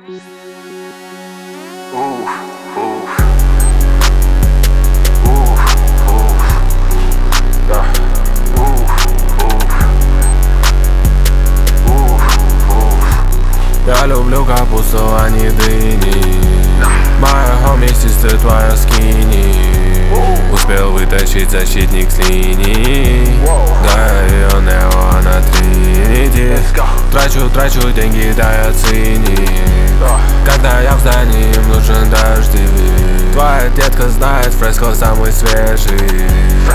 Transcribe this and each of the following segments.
Я люблю капусту, а не дыни. Моя хоми, сестра твоя скини. Успел вытащить защитник с линии. Да, ее нео, она тринити. Трачу деньги, да я циник. Когда я в здании, им нужен дождевик. Твоя детка знает, фреско самый свежий.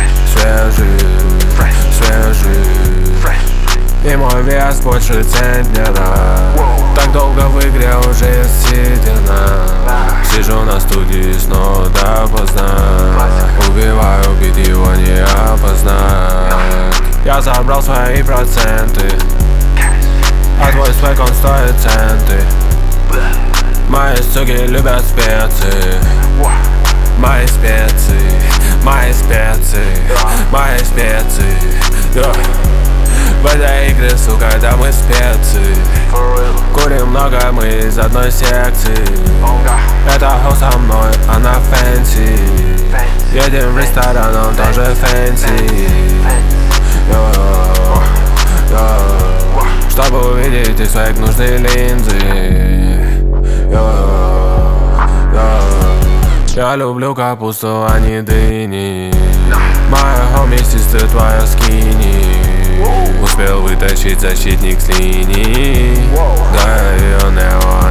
И мой вес больше центнера. Так долго в игре уже есть седина. Сижу на студии снова допоздна. Убиваю, бит его не опознать. Я забрал свои проценты, а твой свек он стоит центы. Мои суки любят специи. Мои специи, мои специи, мои специи. В этой игре, сука, да мы специи. Курим много, мы из одной секции. Это хоу со мной, она фэнси. Едем в ресторан, он тоже фэнси. Чтобы увидеть их свек, нужны линзы. Я люблю капусту, а не дыни. Моя хоми, сестра твоя скини. Успел вытащить защитник с линии. Да, ее нео,